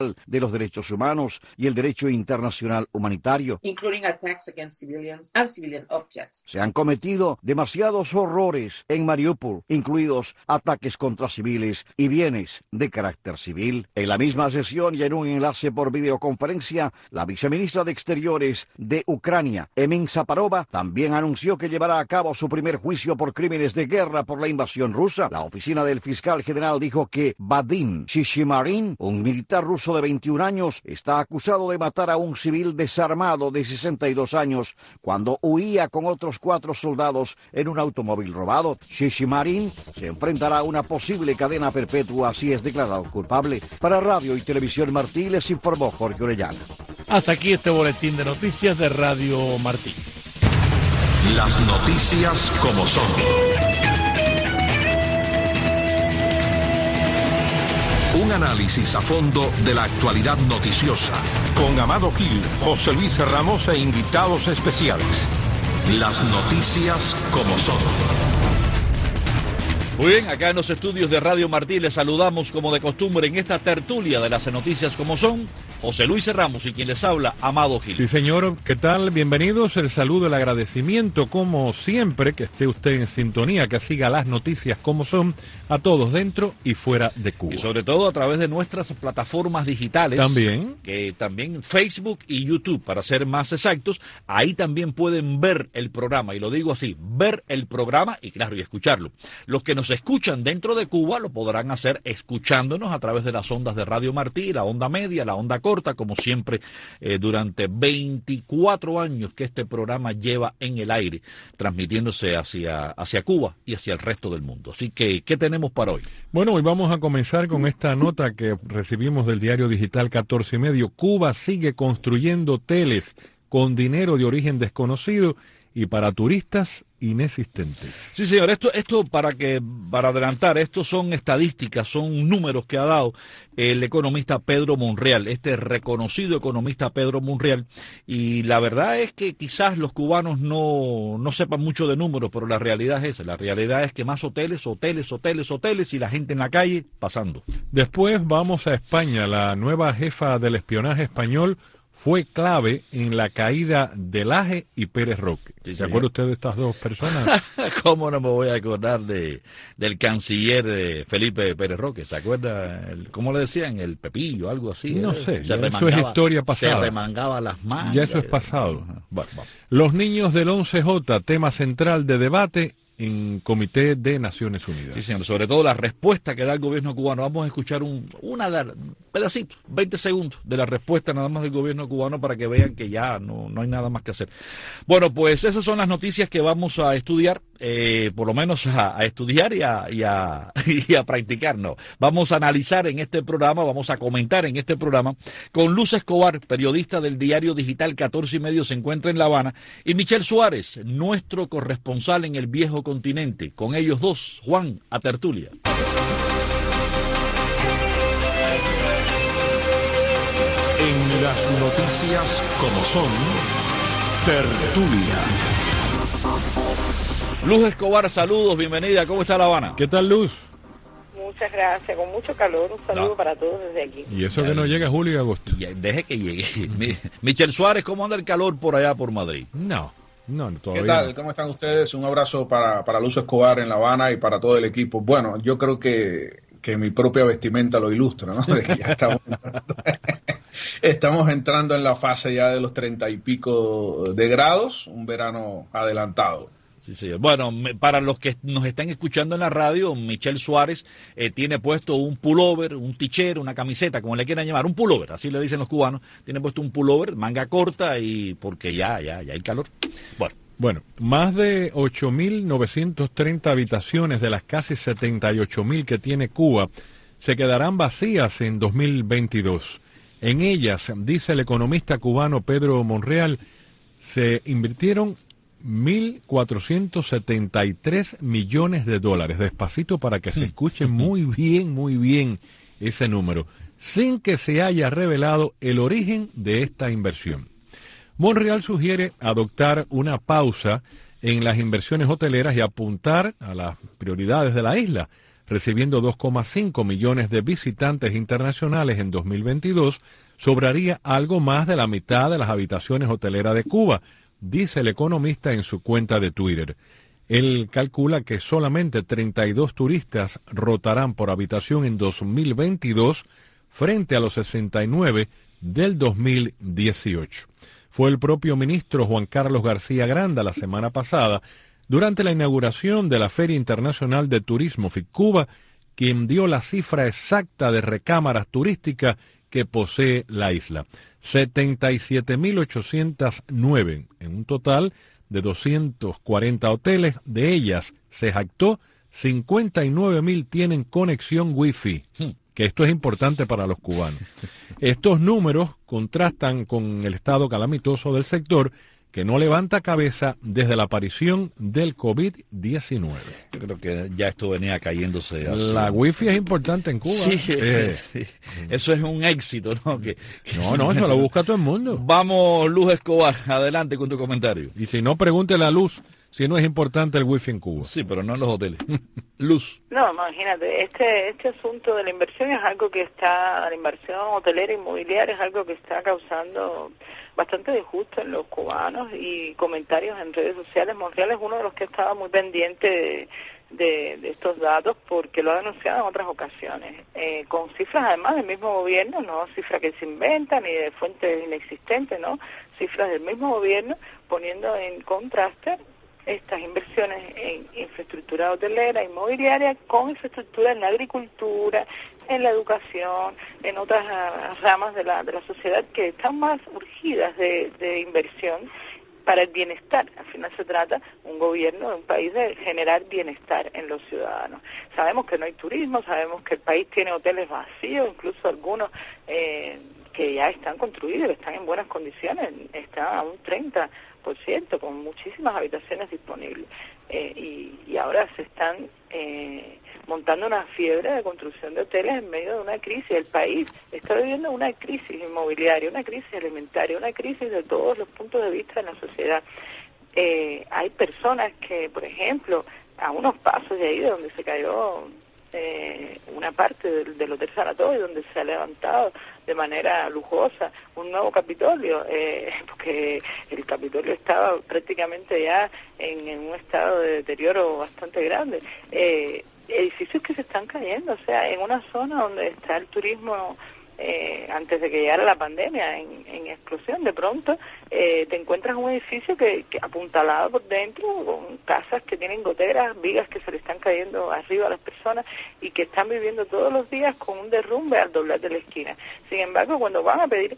de los derechos humanos y el derecho internacional humanitario. Se han cometido demasiados horrores en Mariupol, incluidos ataques contra civiles y bienes de carácter civil. En la misma sesión y en un enlace por videoconferencia, la viceministra de Exteriores de Ucrania, Emin Zaparova, también anunció que llevará a cabo su primer juicio por crímenes de guerra por la invasión rusa. La oficina del fiscal general dijo que Vadim Shishimarin, un militar ruso de 21 años, está acusado de matar a un civil desarmado de 62 años cuando huía con otros 4 soldados en un automóvil robado. Shishimarin se enfrentará a una posible cadena perpetua si es declarado culpable. Para Radio y Televisión Martí les informó Jorge Orellana. Hasta aquí este boletín de noticias de Radio Martí. Las noticias como son. Un análisis a fondo de la actualidad noticiosa. Con Amado Gil, José Luis Ramos e invitados especiales. Las noticias como son. Muy bien, acá en los estudios de Radio Martí les saludamos como de costumbre en esta tertulia de las noticias como son, José Luis Ramos y quien les habla, Amado Gil. Sí, señor, ¿qué tal? Bienvenidos, el saludo, el agradecimiento, como siempre, que esté usted en sintonía, que siga las noticias como son, a todos dentro y fuera de Cuba. Y sobre todo a través de nuestras plataformas digitales. También. Que también Facebook y YouTube, para ser más exactos, ahí también pueden ver el programa, y lo digo así, ver el programa y claro, y escucharlo. Los que nos escuchan dentro de Cuba lo podrán hacer escuchándonos a través de las ondas de Radio Martí, la onda media, la onda corta, como siempre, durante 24 años que este programa lleva en el aire, transmitiéndose hacia Cuba y hacia el resto del mundo. Así que, ¿qué tenemos para hoy? Bueno, hoy vamos a comenzar con esta nota que recibimos del diario digital 14 y medio. Cuba sigue construyendo hoteles con dinero de origen desconocido y para turistas inexistentes. Sí, señor, esto para adelantar, estos son estadísticas, son números que ha dado el economista Pedro Monreal, este reconocido economista Pedro Monreal, y la verdad es que quizás los cubanos no sepan mucho de números, pero la realidad es esa, la realidad es que más hoteles y la gente en la calle pasando. Después vamos a España. La nueva jefa del espionaje español fue clave en la caída de Laje y Pérez Roque. Sí, ¿Se acuerda usted de estas dos personas? ¿Cómo no me voy a acordar del canciller Felipe Pérez Roque? ¿Se acuerda? ¿Cómo le decían? El Pepillo, algo así. No sé, eso es historia pasada. Se remangaba las manos. Ya eso es pasado. Bueno. Los niños del 11J, tema central de debate en Comité de Naciones Unidas. Sí, señor, sobre todo la respuesta que da el gobierno cubano. Vamos a escuchar un pedacito, 20 segundos de la respuesta nada más del gobierno cubano para que vean que ya no hay nada más que hacer. Bueno, pues esas son las noticias que vamos a estudiar, por lo menos a estudiar y a practicar, no. Vamos a analizar en este programa, vamos a comentar en este programa con Luz Escobar, periodista del diario digital 14 y medio, se encuentra en La Habana, y Michelle Suárez, nuestro corresponsal en el viejo continente. Con ellos dos, Juan, a tertulia. En las noticias como son, tertulia. Luz Escobar, saludos, bienvenida. ¿Cómo está La Habana? ¿Qué tal, Luz? Muchas gracias, con mucho calor. Un saludo para todos desde aquí. Y eso que no llega julio y agosto. Deje que llegue. Michelle Suárez, ¿cómo anda el calor por allá por Madrid? No, todavía. ¿Qué tal? ¿Cómo están ustedes? Un abrazo para Luz Escobar en La Habana y para todo el equipo. Bueno, yo creo que mi propia vestimenta lo ilustra, ¿no? De que ya estamos entrando en la fase ya de los 30 y pico de grados, un verano adelantado. Sí, señor. Bueno, para los que nos están escuchando en la radio, Michelle Suárez tiene puesto un pullover, un t-shirt, una camiseta, como le quieran llamar, un pullover, así le dicen los cubanos. Tiene puesto un pullover, manga corta, y porque ya hay calor. Bueno, más de 8.930 habitaciones de las casi 78.000 que tiene Cuba se quedarán vacías en 2022. En ellas, dice el economista cubano Pedro Monreal, se invirtieron 1.473 millones de dólares. Despacito para que se escuche muy bien ese número, sin que se haya revelado el origen de esta inversión. Monreal sugiere adoptar una pausa en las inversiones hoteleras y apuntar a las prioridades de la isla. recibiendo 2,5 millones de visitantes internacionales en 2022, sobraría algo más de la mitad de las habitaciones hoteleras de Cuba, dice el economista en su cuenta de Twitter. Él calcula que solamente 32 turistas rotarán por habitación en 2022 frente a los 69 del 2018. Fue el propio ministro Juan Carlos García Granda la semana pasada, durante la inauguración de la Feria Internacional de Turismo FICUBA, quien dio la cifra exacta de recámaras turísticas que posee la isla. 77.809 en un total de 240 hoteles. De ellas, se jactó, 59.000 tienen conexión Wi-Fi, que esto es importante para los cubanos. Estos números contrastan con el estado calamitoso del sector, que no levanta cabeza desde la aparición del COVID-19. Yo creo que ya esto venía cayéndose. La Wi-Fi es importante en Cuba. Sí, sí. Eso es un éxito, ¿no? No, eso lo busca todo el mundo. Vamos, Luz Escobar, adelante con tu comentario. Y si no, pregúntele a Luz si no es importante el Wi-Fi en Cuba. Sí, pero no en los hoteles. Luz. No, imagínate, este asunto de la inversión es algo que está, la inversión hotelera inmobiliaria es algo que está causando bastante disgusto en los cubanos y comentarios en redes sociales. Montreal es uno de los que estaba muy pendiente de estos datos porque lo ha denunciado en otras ocasiones, con cifras además del mismo gobierno, no cifras que se inventan ni de fuentes inexistentes, no, cifras del mismo gobierno poniendo en contraste estas inversiones en infraestructura hotelera, inmobiliaria, con infraestructura en la agricultura, en la educación, en otras ramas de la sociedad que están más urgidas de inversión para el bienestar. Al final se trata un gobierno de un país de generar bienestar en los ciudadanos. Sabemos que no hay turismo, sabemos que el país tiene hoteles vacíos, incluso algunos que ya están construidos, están en buenas condiciones, están a un 30%, con muchísimas habitaciones disponibles. Y ahora se están montando una fiebre de construcción de hoteles en medio de una crisis. El país está viviendo una crisis inmobiliaria, una crisis alimentaria, una crisis de todos los puntos de vista en la sociedad. Hay personas que, por ejemplo, a unos pasos de ahí de donde se cayó una parte del Hotel Sanatorio, donde se ha levantado de manera lujosa un nuevo Capitolio, porque el Capitolio estaba prácticamente ya en un estado de deterioro bastante grande. Edificios que se están cayendo, o sea, en una zona donde está el turismo antes de que llegara la pandemia en explosión, de pronto te encuentras un edificio que apuntalado por dentro, con casas que tienen goteras, vigas que se le están cayendo arriba a las personas y que están viviendo todos los días con un derrumbe al doblar de la esquina. Sin embargo, cuando van a pedir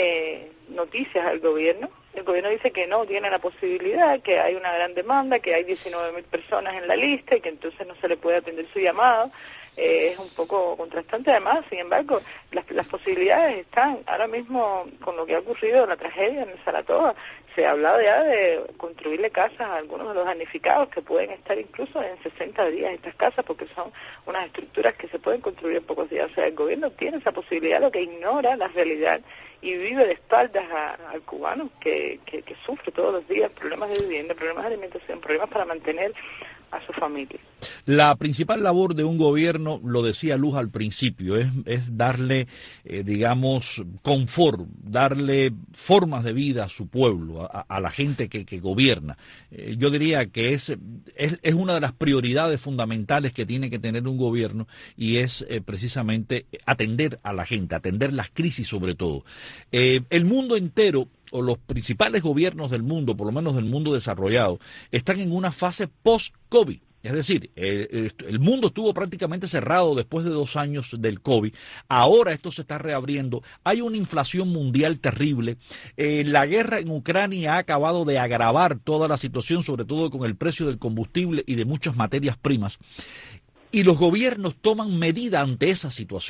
noticias al gobierno, el gobierno dice que no tiene la posibilidad, que hay una gran demanda, que hay 19.000 personas en la lista y que entonces no se le puede atender su llamado. Es un poco contrastante además. Sin embargo, las posibilidades están. Ahora mismo, con lo que ha ocurrido, la tragedia en el Saratoga, se ha hablado ya de construirle casas a algunos de los damnificados que pueden estar incluso en 60 días estas casas, porque son unas estructuras que se pueden construir en pocos días. O sea, el gobierno tiene esa posibilidad, lo que ignora la realidad y vive de espaldas al cubano que sufre todos los días problemas de vivienda, problemas de alimentación, problemas para mantener a su familia. La principal labor de un gobierno, lo decía Luz al principio, es darle, digamos, confort, darle formas de vida a su pueblo, a la gente que gobierna. Yo diría que es una de las prioridades fundamentales que tiene que tener un gobierno y es precisamente atender a la gente, atender las crisis sobre todo. El mundo entero, o los principales gobiernos del mundo, por lo menos del mundo desarrollado, están en una fase post-COVID. Es decir, el mundo estuvo prácticamente cerrado después de 2 años del COVID. Ahora esto se está reabriendo. Hay una inflación mundial terrible. La guerra en Ucrania ha acabado de agravar toda la situación, sobre todo con el precio del combustible y de muchas materias primas. Y los gobiernos toman medida ante esa situación.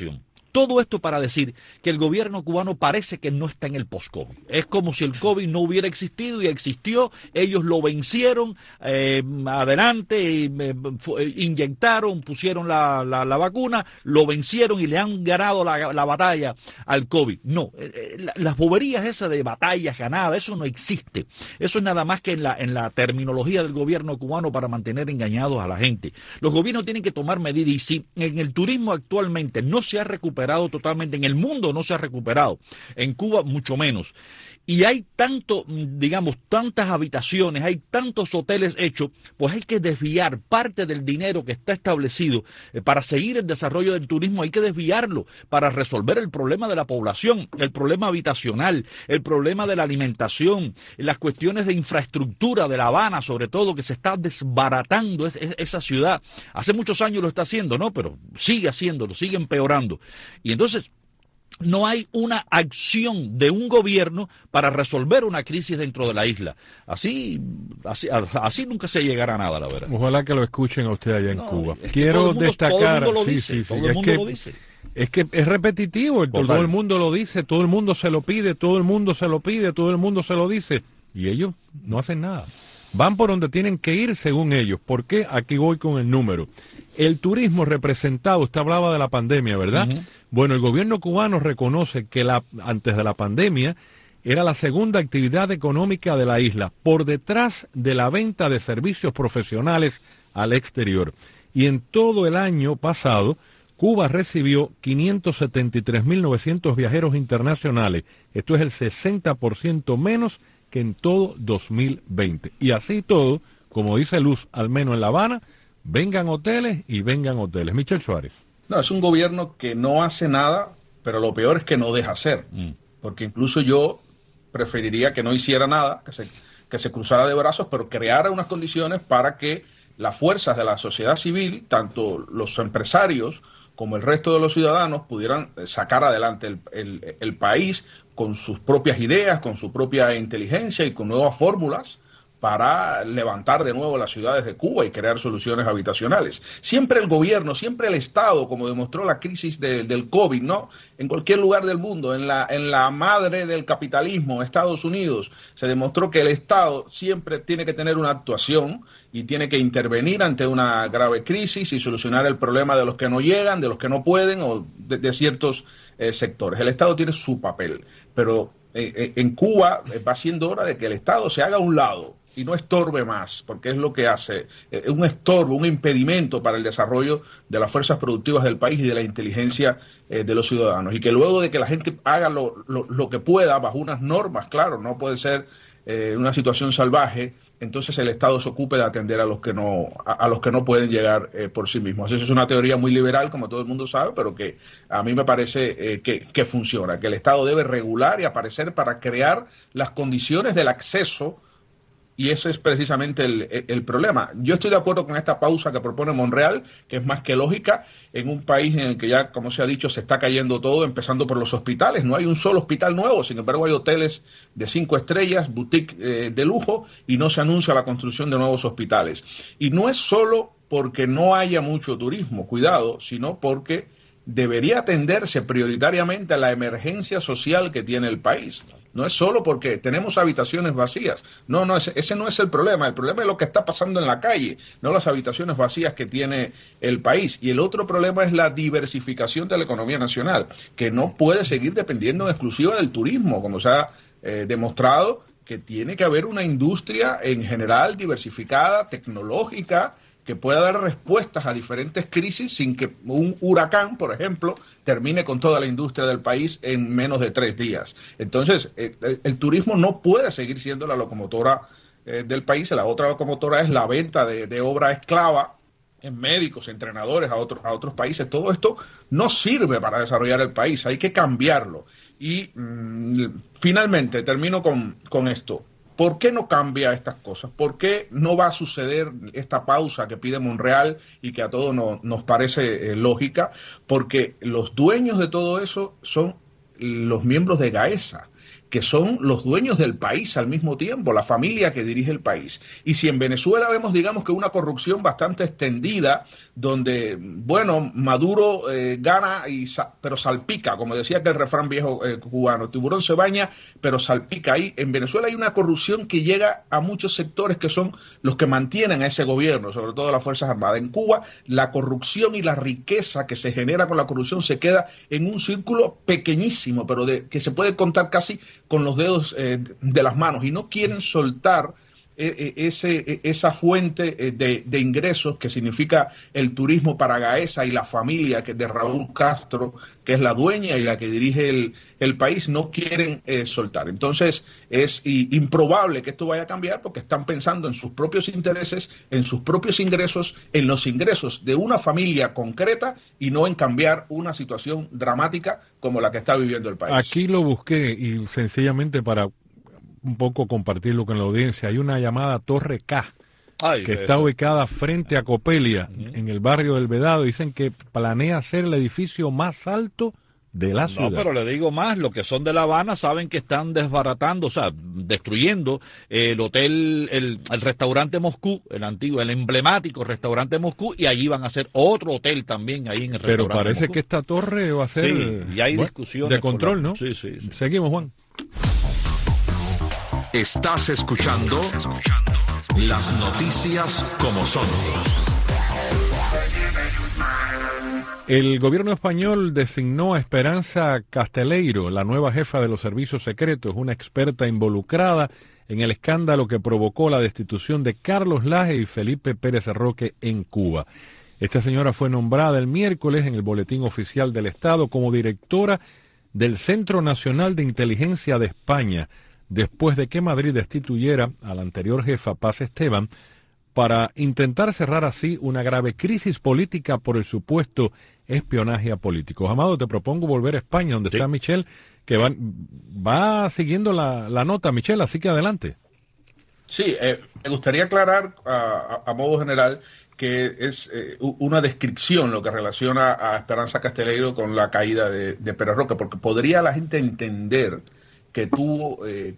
Todo esto para decir que el gobierno cubano parece que no está en el post-COVID. Es como si el COVID no hubiera existido y existió. Ellos lo vencieron adelante, inyectaron, pusieron la vacuna, lo vencieron y le han ganado la batalla al COVID. No, las boberías esas de batallas ganadas, eso no existe. Eso es nada más que en la terminología del gobierno cubano para mantener engañados a la gente. Los gobiernos tienen que tomar medidas y si en el turismo actualmente no se ha recuperado totalmente, en el mundo no se ha recuperado, en Cuba mucho menos, y hay tantas habitaciones, hay tantos hoteles hechos, pues hay que desviar parte del dinero que está establecido para seguir el desarrollo del turismo, hay que desviarlo para resolver el problema de la población, el problema habitacional, el problema de la alimentación, las cuestiones de infraestructura de La Habana, sobre todo, que se está desbaratando esa ciudad. Hace muchos años lo está haciendo, ¿no? Pero sigue haciéndolo, sigue empeorando. Y entonces no hay una acción de un gobierno para resolver una crisis dentro de la isla. Así nunca se llegará a nada, la verdad. Ojalá que lo escuchen a usted allá en Cuba. Quiero destacar... Todo el mundo lo dice, todo el mundo lo dice. Es que es repetitivo, todo el mundo lo dice, todo el mundo se lo pide, todo el mundo se lo pide, todo el mundo se lo dice. Y ellos no hacen nada. Van por donde tienen que ir según ellos. ¿Por qué? Aquí voy con el número. El turismo representado, usted hablaba de la pandemia, ¿verdad? Uh-huh. Bueno, el gobierno cubano reconoce que antes de la pandemia era la segunda actividad económica de la isla, por detrás de la venta de servicios profesionales al exterior. Y en todo el año pasado, Cuba recibió 573.900 viajeros internacionales. Esto es el 60% menos que en todo 2020. Y así todo, como dice Luz, al menos en La Habana, vengan hoteles y vengan hoteles. Michel Suárez. No, es un gobierno que no hace nada, pero lo peor es que no deja hacer. Porque incluso yo preferiría que no hiciera nada, que se cruzara de brazos, pero creara unas condiciones para que las fuerzas de la sociedad civil, tanto los empresarios como el resto de los ciudadanos, pudieran sacar adelante el país con sus propias ideas, con su propia inteligencia y con nuevas fórmulas para levantar de nuevo las ciudades de Cuba y crear soluciones habitacionales. Siempre el gobierno, siempre el Estado, como demostró la crisis del COVID, ¿no? En cualquier lugar del mundo, en la madre del capitalismo, Estados Unidos, se demostró que el Estado siempre tiene que tener una actuación y tiene que intervenir ante una grave crisis y solucionar el problema de los que no llegan, de los que no pueden o de ciertos sectores. El Estado tiene su papel, pero en Cuba va siendo hora de que el Estado se haga a un lado y no estorbe más, porque es lo que hace, un estorbo, un impedimento para el desarrollo de las fuerzas productivas del país y de la inteligencia de los ciudadanos. Y que luego de que la gente haga lo que pueda, bajo unas normas, claro, no puede ser una situación salvaje, entonces el Estado se ocupe de atender a los que no pueden llegar por sí mismos. Esa es una teoría muy liberal, como todo el mundo sabe, pero que a mí me parece que funciona, que el Estado debe regular y aparecer para crear las condiciones del acceso. Y ese es precisamente el problema. Yo estoy de acuerdo con esta pausa que propone Monreal, que es más que lógica, en un país en el que ya, como se ha dicho, se está cayendo todo, empezando por los hospitales. No hay un solo hospital nuevo, sin embargo hay hoteles de 5 estrellas, boutique de lujo, y no se anuncia la construcción de nuevos hospitales. Y no es solo porque no haya mucho turismo, cuidado, sino porque debería atenderse prioritariamente a la emergencia social que tiene el país. No es solo porque tenemos habitaciones vacías. No, ese no es el problema. El problema es lo que está pasando en la calle, no las habitaciones vacías que tiene el país. Y el otro problema es la diversificación de la economía nacional, que no puede seguir dependiendo en exclusiva del turismo, como se ha demostrado, que tiene que haber una industria en general diversificada, tecnológica, que pueda dar respuestas a diferentes crisis sin que un huracán, por ejemplo, termine con toda la industria del país en menos de 3 días. Entonces, el turismo no puede seguir siendo la locomotora del país. La otra locomotora es la venta de obra esclava en médicos, entrenadores a otros países. Todo esto no sirve para desarrollar el país, hay que cambiarlo. Y finalmente, termino con esto. ¿Por qué no cambia estas cosas? ¿Por qué no va a suceder esta pausa que pide Monreal y que a todos nos parece lógica? Porque los dueños de todo eso son los miembros de Gaesa, que son los dueños del país al mismo tiempo, la familia que dirige el país. Y si en Venezuela vemos, digamos, que una corrupción bastante extendida, donde, bueno, Maduro gana, pero salpica, como decía aquel refrán viejo cubano, tiburón se baña, pero salpica. Ahí en Venezuela hay una corrupción que llega a muchos sectores que son los que mantienen a ese gobierno, sobre todo las Fuerzas Armadas. En Cuba, la corrupción y la riqueza que se genera con la corrupción se queda en un círculo pequeñísimo, pero que se puede contar casi con los dedos de las manos, y no quieren soltar esa fuente de ingresos que significa el turismo para Gaesa y la familia de Raúl Castro, que es la dueña y la que dirige el país, no quieren soltar. Entonces es improbable que esto vaya a cambiar, porque están pensando en sus propios intereses, en sus propios ingresos, en los ingresos de una familia concreta, y no en cambiar una situación dramática como la que está viviendo el país. Aquí lo busqué y sencillamente para un poco compartirlo con la audiencia. Hay una llamada Torre K, que está ubicada frente a Copelia, en el barrio del Vedado. Dicen que planea ser el edificio más alto de la ciudad. No, pero le digo más, los que son de La Habana saben que están desbaratando, o sea, destruyendo el hotel, el restaurante Moscú, el antiguo, el emblemático restaurante Moscú, y allí van a hacer otro hotel también ahí en el restaurante. Pero parece Moscú. Que esta torre va a ser y hay discusiones de control, ¿no? Sí. Seguimos, Juan. Estás escuchando las noticias como son. El gobierno español designó a Esperanza Casteleiro, la nueva jefa de los servicios secretos, una experta involucrada en el escándalo que provocó la destitución de Carlos Laje y Felipe Pérez Roque en Cuba. Esta señora fue nombrada el miércoles en el Boletín Oficial del Estado como directora del Centro Nacional de Inteligencia de España, después de que Madrid destituyera a la anterior jefa, Paz Esteban, para intentar cerrar así una grave crisis política por el supuesto espionaje a políticos. Amado, te propongo volver a España, donde está Michelle, que va siguiendo la nota, Michelle, así que adelante. Sí, me gustaría aclarar a modo general que es una descripción lo que relaciona a Esperanza Casteleiro con la caída de Pérez Roque, porque podría la gente entender que tuvo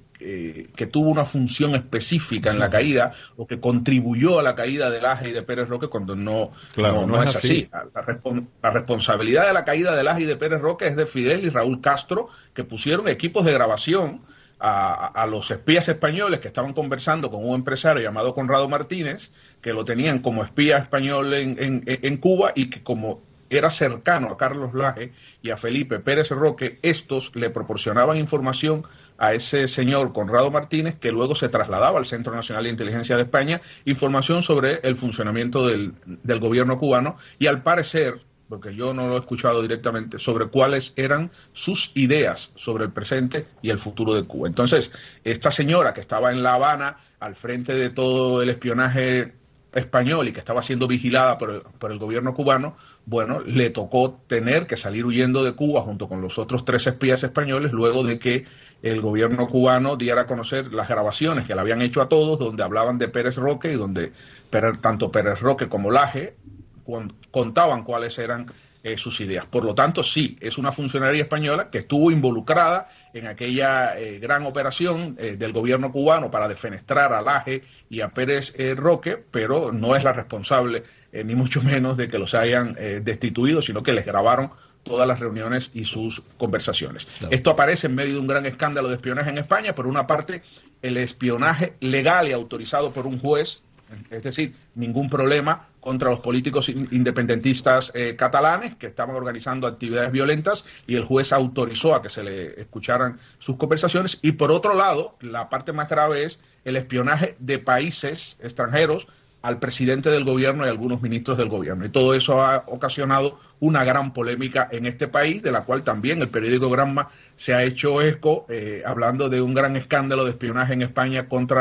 una función específica en la caída, o que contribuyó a la caída de Laje y de Pérez Roque, cuando no es así. La responsabilidad de la caída de Laje y de Pérez Roque es de Fidel y Raúl Castro, que pusieron equipos de grabación a los espías españoles que estaban conversando con un empresario llamado Conrado Martínez, que lo tenían como espía español en Cuba, y que como era cercano a Carlos Laje y a Felipe Pérez Roque, estos le proporcionaban información a ese señor Conrado Martínez, que luego se trasladaba al Centro Nacional de Inteligencia de España, información sobre el funcionamiento del gobierno cubano, y al parecer, porque yo no lo he escuchado directamente, sobre cuáles eran sus ideas sobre el presente y el futuro de Cuba. Entonces, esta señora que estaba en La Habana al frente de todo el espionaje español y que estaba siendo vigilada por el gobierno cubano, bueno, le tocó tener que salir huyendo de Cuba junto con los otros 3 espías españoles, luego de que el gobierno cubano diera a conocer las grabaciones que le habían hecho a todos, donde hablaban de Pérez Roque y donde tanto Pérez Roque como Laje contaban cuáles eran sus ideas. Por lo tanto, sí, es una funcionaria española que estuvo involucrada en aquella gran operación del gobierno cubano para defenestrar a Laje y a Pérez Roque, pero no es la responsable, ni mucho menos, de que los hayan destituido, sino que les grabaron todas las reuniones y sus conversaciones. Claro. Esto aparece en medio de un gran escándalo de espionaje en España. Por una parte, el espionaje legal y autorizado por un juez, es decir, ningún problema contra los políticos independentistas catalanes que estaban organizando actividades violentas, y el juez autorizó a que se le escucharan sus conversaciones. Y por otro lado, la parte más grave es el espionaje de países extranjeros al presidente del gobierno y a algunos ministros del gobierno. Y todo eso ha ocasionado una gran polémica en este país, de la cual también el periódico Granma se ha hecho eco, hablando de un gran escándalo de espionaje en España contra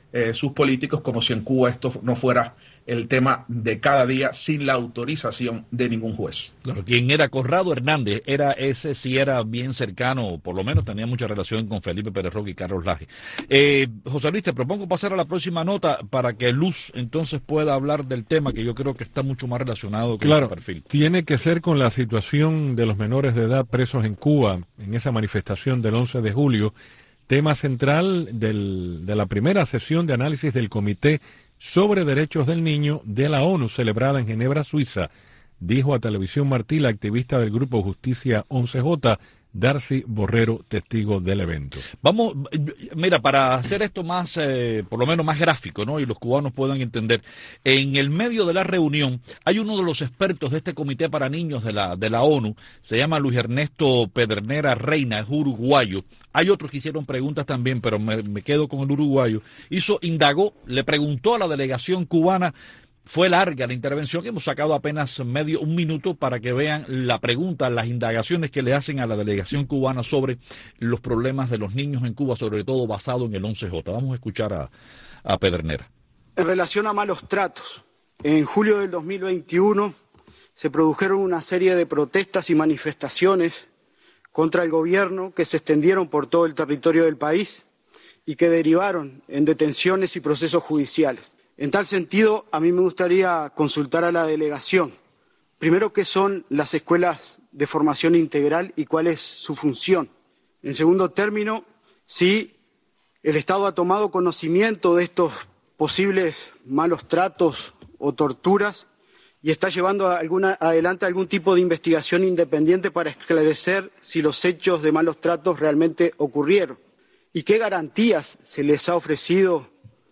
sus políticos, como si en Cuba esto no fuera el tema de cada día sin la autorización de ningún juez. Claro, quien era Corrado Hernández, ese sí era bien cercano, por lo menos tenía mucha relación con Felipe Pérez Roque y Carlos Laje. José Luis, te propongo pasar a la próxima nota para que Luz entonces pueda hablar del tema que yo creo que está mucho más relacionado con el perfil. Tiene que ser con la situación de los menores de edad presos en Cuba, en esa manifestación del 11 de julio, tema central de la primera sesión de análisis del Comité sobre Derechos del Niño de la ONU, celebrada en Ginebra, Suiza, dijo a Televisión Martí la activista del Grupo Justicia 11J, Darcy Borrero, testigo del evento. Vamos, mira, para hacer esto más, por lo menos más gráfico, ¿no? Y los cubanos puedan entender, en el medio de la reunión hay uno de los expertos de este Comité para Niños de la ONU, se llama Luis Ernesto Pedernera Reina, es uruguayo. Hay otros que hicieron preguntas también, pero me quedo con el uruguayo. Indagó, le preguntó a la delegación cubana. Fue larga la intervención, hemos sacado apenas un minuto para que vean la pregunta, las indagaciones que le hacen a la delegación cubana sobre los problemas de los niños en Cuba, sobre todo basado en el 11J. Vamos a escuchar a Pedernera. En relación a malos tratos, en julio del 2021 se produjeron una serie de protestas y manifestaciones contra el gobierno que se extendieron por todo el territorio del país y que derivaron en detenciones y procesos judiciales. En tal sentido, a mí me gustaría consultar a la delegación, primero, qué son las escuelas de formación integral y cuál es su función. En segundo término, si el Estado ha tomado conocimiento de estos posibles malos tratos o torturas y está llevando adelante algún tipo de investigación independiente para esclarecer si los hechos de malos tratos realmente ocurrieron. ¿Y qué garantías se les ha ofrecido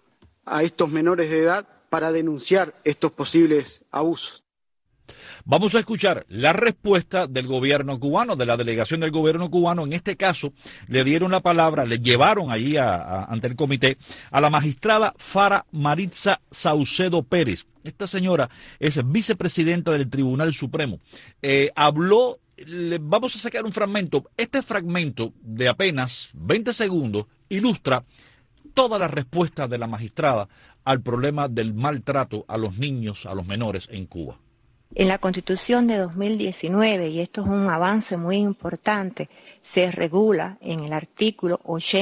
a estos menores de edad para denunciar estos posibles abusos? Vamos a escuchar la respuesta del gobierno cubano, de la delegación del gobierno cubano. En este caso, le dieron la palabra, le llevaron allí ante el comité a la magistrada Fara Maritza Saucedo Pérez. Esta señora es vicepresidenta del Tribunal Supremo. Habló, vamos a sacar un fragmento. Este fragmento de apenas 20 segundos ilustra toda la respuesta de la magistrada al problema del maltrato a los niños, a los menores en Cuba. En la Constitución de 2019, y esto es un avance muy importante, se regula en el artículo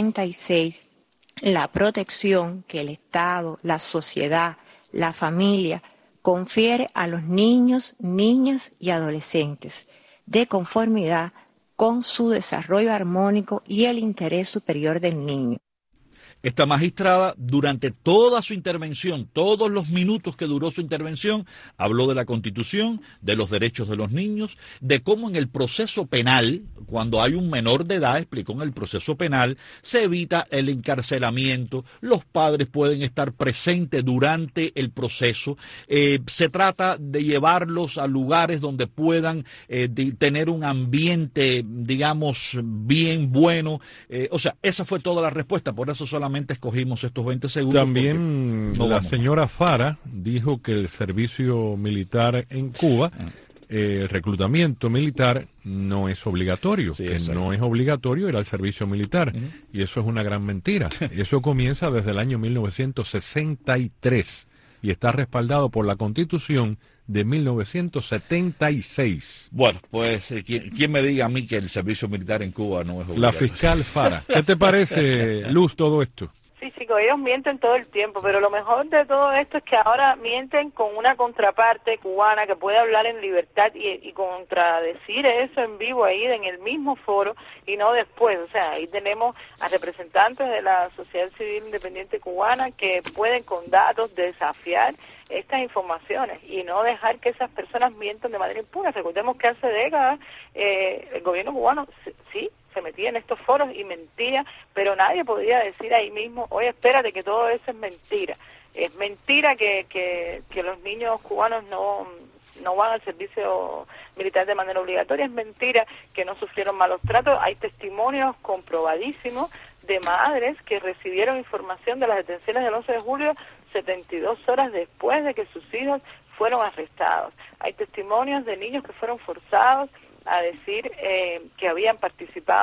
86 la protección que el Estado, la sociedad, la familia confiere a los niños, niñas y adolescentes, de conformidad con su desarrollo armónico y el interés superior del niño. Esta magistrada, durante toda su intervención, todos los minutos que duró su intervención, habló de la Constitución, de los derechos de los niños, de cómo en el proceso penal, cuando hay un menor de edad, explicó, en el proceso penal se evita el encarcelamiento, los padres pueden estar presentes durante el proceso, se trata de llevarlos a lugares donde puedan tener un ambiente, digamos, bien bueno. O sea, esa fue toda la respuesta, por eso solamente escogimos estos 20 segundos. También la señora Fara dijo que el servicio militar en Cuba, el reclutamiento militar no es obligatorio, no es obligatorio ir al servicio militar, y eso es una gran mentira. Eso comienza desde el año 1963 y está respaldado por la Constitución de 1976. Bueno, pues ¿quién me diga a mí que el servicio militar en Cuba no es obligatorio? La fiscal Fara. ¿Qué te parece, Luz, todo esto? Sí, chicos, ellos mienten todo el tiempo, pero lo mejor de todo esto es que ahora mienten con una contraparte cubana que puede hablar en libertad y contradecir eso en vivo ahí en el mismo foro y no después. O sea, ahí tenemos a representantes de la sociedad civil independiente cubana que pueden con datos desafiar estas informaciones y no dejar que esas personas mientan de manera impune. Recordemos que hace décadas el gobierno cubano sí se metía en estos foros y mentía, pero nadie podía decir ahí mismo, oye, espérate que todo eso es mentira. Es mentira que los niños cubanos no van al servicio militar de manera obligatoria, es mentira que no sufrieron malos tratos. Hay testimonios comprobadísimos de madres que recibieron información de las detenciones del 11 de julio 72 horas después de que sus hijos fueron arrestados. Hay testimonios de niños que fueron forzados a decir que habían participado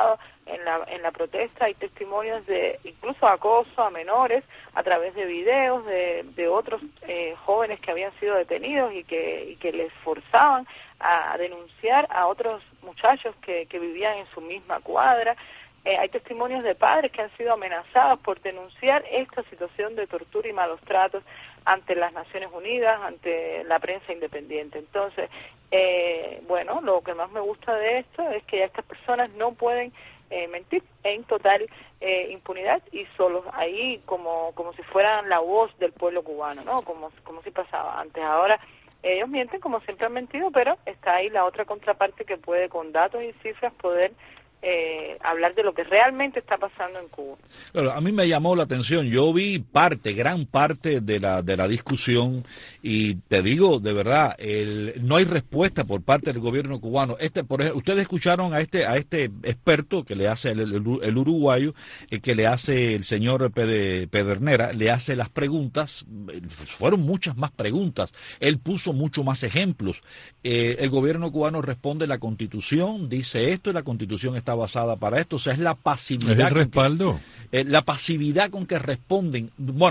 en la protesta. Hay testimonios de incluso acoso a menores a través de videos de otros jóvenes que habían sido detenidos y que les forzaban a denunciar a otros muchachos que vivían en su misma cuadra. Hay testimonios de padres que han sido amenazados por denunciar esta situación de tortura y malos tratos ante las Naciones Unidas, ante la prensa independiente. Entonces, bueno, lo que más me gusta de esto es que estas personas no pueden mentir en total impunidad y solos ahí como si fueran la voz del pueblo cubano, ¿no? Como si pasaba antes. Ahora ellos mienten como siempre han mentido, pero está ahí la otra contraparte que puede con datos y cifras poder hablar de lo que realmente está pasando en Cuba. Claro, a mí me llamó la atención, yo vi gran parte de la discusión y te digo, de verdad, no hay respuesta por parte del gobierno cubano. Por ejemplo, ustedes escucharon a este experto que le hace el uruguayo, que le hace el señor Pedernera, le hace las preguntas, fueron muchas más preguntas, él puso mucho más ejemplos. El gobierno cubano responde, la Constitución dice esto y la Constitución está basada para esto, o sea, es la pasividad. ¿Es el respaldo? La pasividad con que responden,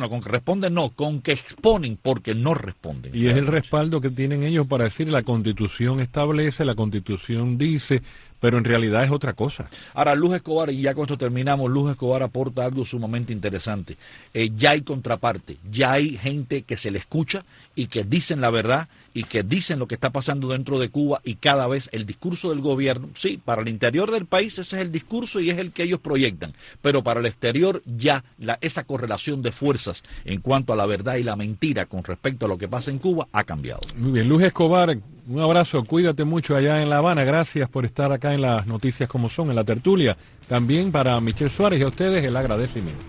con que exponen porque no responden. Y es el respaldo que tienen ellos para decir la Constitución establece, la Constitución dice, pero en realidad es otra cosa. Ahora, Luz Escobar, y ya con esto terminamos, Luz Escobar aporta algo sumamente interesante. Ya hay contraparte, ya hay gente que se le escucha y que dicen la verdad y que dicen lo que está pasando dentro de Cuba, y cada vez el discurso del gobierno, sí, para el interior del país ese es el discurso y es el que ellos proyectan, pero para el exterior ya esa correlación de fuerzas en cuanto a la verdad y la mentira con respecto a lo que pasa en Cuba ha cambiado. Muy bien, Luz Escobar, un abrazo, cuídate mucho allá en La Habana, gracias por estar acá en las noticias como son, en la tertulia. También para Michelle Suárez y a ustedes el agradecimiento.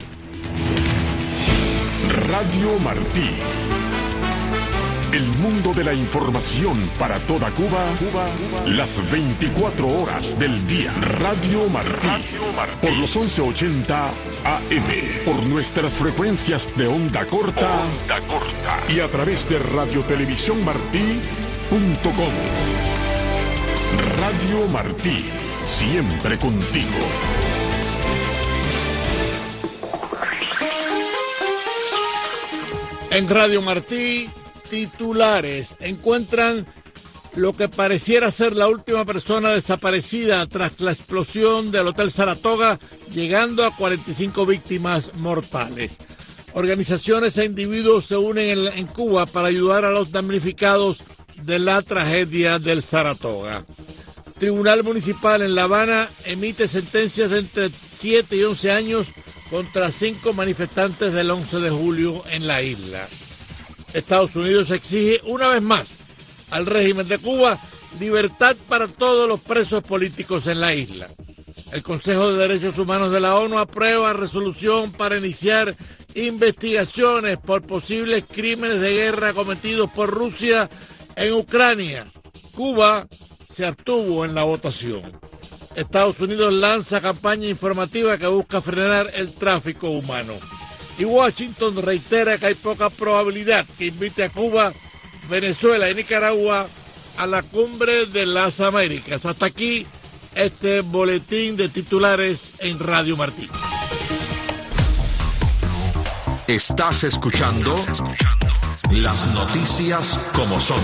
Radio Martí. El mundo de la información para toda Cuba, las 24 horas del día. Radio Martí. Por los 1180 AM. Por nuestras frecuencias de onda corta. Y a través de radiotelevisiónmartí.com. Radio Martí. Siempre contigo. En Radio Martí, titulares. Encuentran lo que pareciera ser la última persona desaparecida tras la explosión del Hotel Saratoga, llegando a 45 víctimas mortales. Organizaciones e individuos se unen en Cuba para ayudar a los damnificados de la tragedia del Saratoga. Tribunal Municipal en La Habana emite sentencias de entre 7 y 11 años contra 5 manifestantes del 11 de julio en la isla. Estados Unidos exige una vez más al régimen de Cuba libertad para todos los presos políticos en la isla. El Consejo de Derechos Humanos de la ONU aprueba resolución para iniciar investigaciones por posibles crímenes de guerra cometidos por Rusia en Ucrania. Cuba se abstuvo en la votación. Estados Unidos lanza campaña informativa que busca frenar el tráfico humano. Y Washington reitera que hay poca probabilidad que invite a Cuba, Venezuela y Nicaragua a la Cumbre de las Américas. Hasta aquí este boletín de titulares en Radio Martí. Estás escuchando las noticias como son.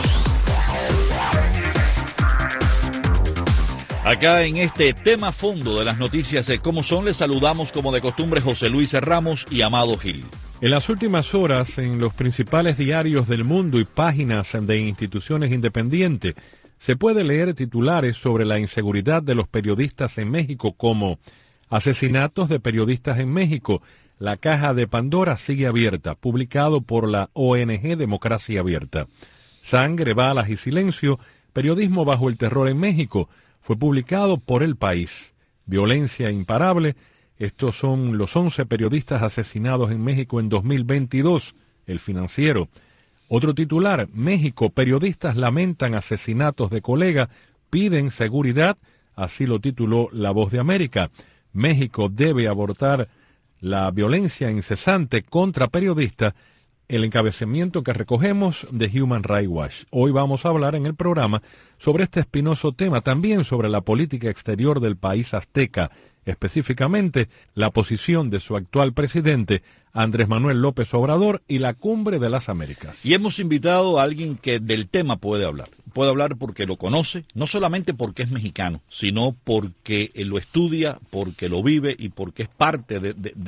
Acá en este tema fondo de las noticias de cómo son, les saludamos como de costumbre José Luis Ramos y Amado Gil. En las últimas horas, en los principales diarios del mundo y páginas de instituciones independientes, se puede leer titulares sobre la inseguridad de los periodistas en México como asesinatos de periodistas en México, la caja de Pandora sigue abierta, publicado por la ONG Democracia Abierta. Sangre, balas y silencio, periodismo bajo el terror en México, fue publicado por El País. Violencia imparable, estos son los 11 periodistas asesinados en México en 2022, El Financiero. Otro titular, México, periodistas lamentan asesinatos de colega, piden seguridad, así lo tituló La Voz de América. México debe abortar la violencia incesante contra periodistas, el encabezamiento que recogemos de Human Rights Watch. Hoy vamos a hablar en el programa sobre este espinoso tema, también sobre la política exterior del país azteca, específicamente la posición de su actual presidente, Andrés Manuel López Obrador, y la Cumbre de las Américas. Y hemos invitado a alguien que del tema puede hablar. Puede hablar porque lo conoce, no solamente porque es mexicano, sino porque lo estudia, porque lo vive y porque es parte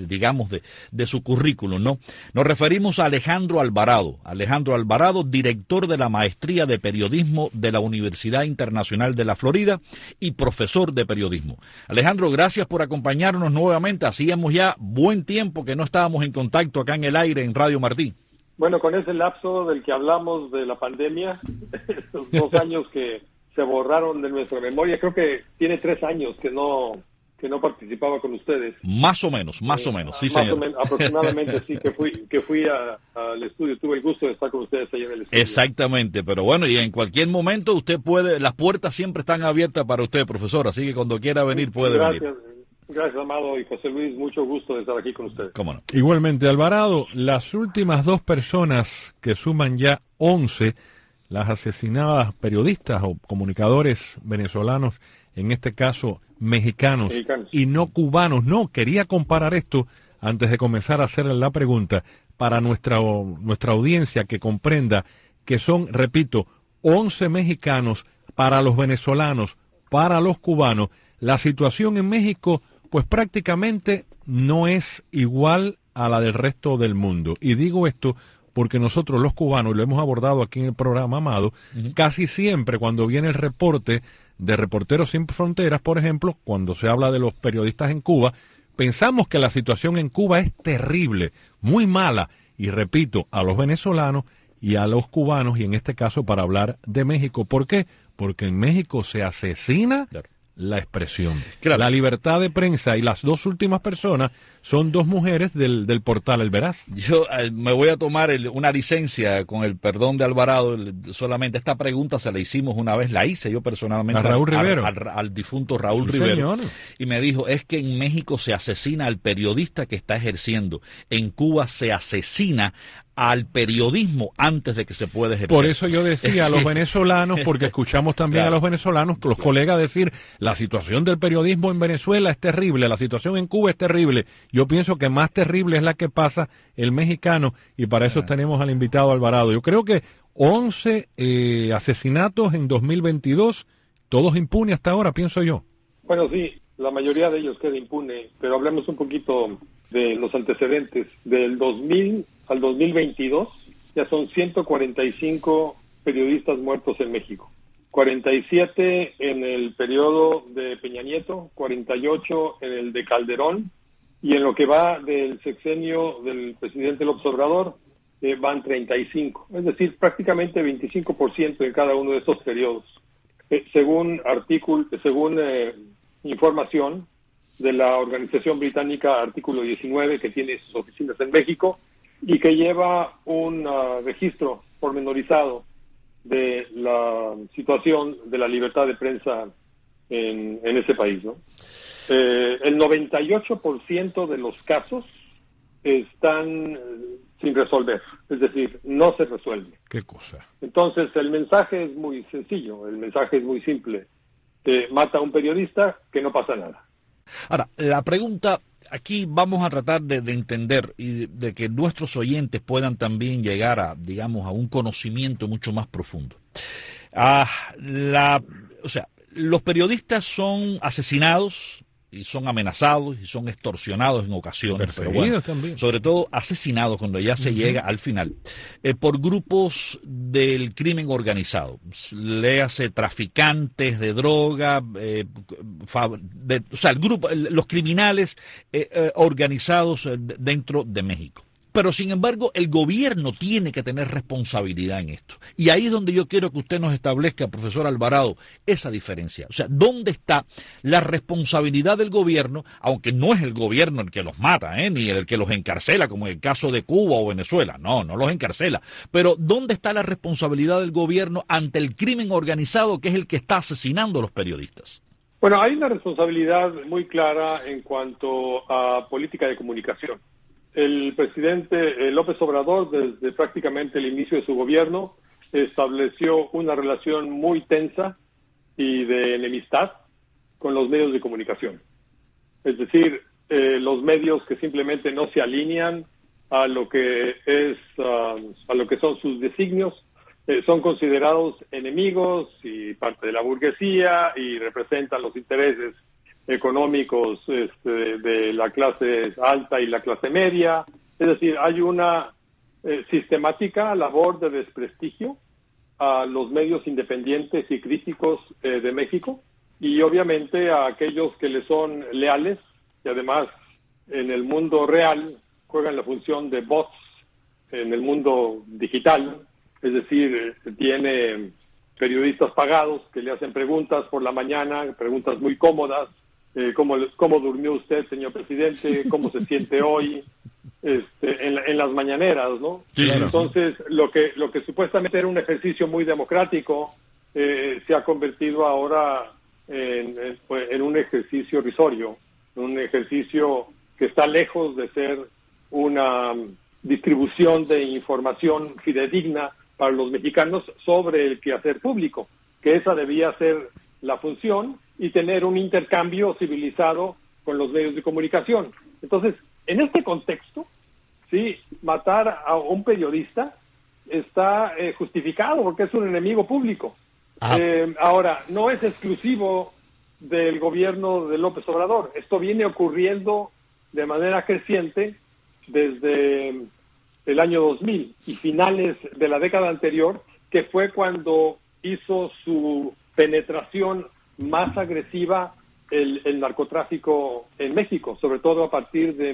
de su currículum, ¿no? Nos referimos a Alejandro Alvarado. Alejandro Alvarado, director de la Maestría de Periodismo de la Universidad Internacional de la Florida y profesor de periodismo. Alejandro, gracias por acompañarnos nuevamente. Hacíamos ya buen tiempo que no estábamos en contacto acá en el aire en Radio Martí. Bueno, con ese lapso del que hablamos de la pandemia, esos 2 años que se borraron de nuestra memoria, creo que tiene 3 años que no participaba con ustedes. Más o menos, sí, señor. Aproximadamente, sí, que fui al estudio, tuve el gusto de estar con ustedes ahí en el estudio. Exactamente, pero bueno, y en cualquier momento usted puede, las puertas siempre están abiertas para usted, profesor, así que cuando quiera venir puede venir. Gracias, Amado y José Luis, mucho gusto de estar aquí con ustedes. ¿Cómo no? Igualmente, Alvarado, las últimas 2 personas que suman ya 11, las asesinadas periodistas o comunicadores venezolanos, en este caso mexicanos y no cubanos. No, quería comparar esto antes de comenzar a hacer la pregunta para nuestra audiencia que comprenda que son, repito, 11 mexicanos para los venezolanos, para los cubanos. La situación en México pues prácticamente no es igual a la del resto del mundo. Y digo esto porque nosotros los cubanos, lo hemos abordado aquí en el programa, Amado, casi siempre cuando viene el reporte de Reporteros Sin Fronteras, por ejemplo, cuando se habla de los periodistas en Cuba, pensamos que la situación en Cuba es terrible, muy mala. Y repito, a los venezolanos y a los cubanos, y en este caso para hablar de México. ¿Por qué? Porque en México se asesina la expresión, la libertad de prensa, y las 2 últimas personas son 2 mujeres del portal El Veraz. Yo me voy a tomar una licencia con el perdón de Alvarado. Solamente esta pregunta se la hicimos una vez, la hice yo personalmente a Raúl Rivero, al difunto Raúl Rivero, señor. Y me dijo, es que en México se asesina al periodista que está ejerciendo, en Cuba se asesina al periodismo antes de que se pueda ejercer. Por eso yo decía a los venezolanos, porque escuchamos también a los venezolanos, los colegas decir, la situación del periodismo en Venezuela es terrible, la situación en Cuba es terrible. Yo pienso que más terrible es la que pasa el mexicano, y para eso tenemos al invitado Alvarado. Yo creo que 11 asesinatos en 2022, todos impunes hasta ahora, pienso yo. Bueno, sí, la mayoría de ellos queda impune, pero hablemos un poquito de los antecedentes. Del 2000 al 2022 ya son 145 periodistas muertos en México. 47 en el periodo de Peña Nieto, 48 en el de Calderón, y en lo que va del sexenio del presidente López Obrador van 35. Es decir, prácticamente 25% en cada uno de estos periodos. Según información de la organización británica Artículo 19, que tiene sus oficinas en México y que lleva un registro pormenorizado de la situación de la libertad de prensa en ese país, ¿no? El 98% de los casos están sin resolver, es decir, no se resuelve. ¿Qué cosa? Entonces, el mensaje es muy sencillo, el mensaje es muy simple. Mata a un periodista, que no pasa nada. Ahora, la pregunta, aquí vamos a tratar de entender y de que nuestros oyentes puedan también llegar a, digamos, a un conocimiento mucho más profundo. Los periodistas son asesinados y son amenazados y son extorsionados en ocasiones, pero bueno, también. Sobre todo asesinados cuando ya se llega al final, por grupos del crimen organizado, léase traficantes de droga, los criminales organizados dentro de México. Pero, sin embargo, el gobierno tiene que tener responsabilidad en esto. Y ahí es donde yo quiero que usted nos establezca, profesor Alvarado, esa diferencia. O sea, ¿dónde está la responsabilidad del gobierno? Aunque no es el gobierno el que los mata, ni el que los encarcela, como en el caso de Cuba o Venezuela. No los encarcela. Pero, ¿dónde está la responsabilidad del gobierno ante el crimen organizado, que es el que está asesinando a los periodistas? Bueno, hay una responsabilidad muy clara en cuanto a política de comunicación. El presidente López Obrador, desde prácticamente el inicio de su gobierno, estableció una relación muy tensa y de enemistad con los medios de comunicación. es decir, los medios que simplemente no se alinean a lo que son sus designios, son considerados enemigos y parte de la burguesía y representan los intereses económicos de la clase alta y la clase media. Es decir, hay una sistemática labor de desprestigio a los medios independientes y críticos de México, y obviamente a aquellos que le son leales y además en el mundo real juegan la función de bots en el mundo digital, es decir, tiene periodistas pagados que le hacen preguntas por la mañana, preguntas muy cómodas, ¿cómo durmió usted, señor presidente? ¿Cómo se siente hoy? En las mañaneras, ¿no? Sí, entonces, lo que supuestamente era un ejercicio muy democrático se ha convertido ahora en un ejercicio risorio, un ejercicio que está lejos de ser una distribución de información fidedigna para los mexicanos sobre el quehacer público, que esa debía ser la función y tener un intercambio civilizado con los medios de comunicación. Entonces, en este contexto, sí, matar a un periodista está justificado porque es un enemigo público. Ahora, no es exclusivo del gobierno de López Obrador. Esto viene ocurriendo de manera creciente desde el año 2000 y finales de la década anterior, que fue cuando hizo su penetración más agresiva el narcotráfico en México, sobre todo a partir de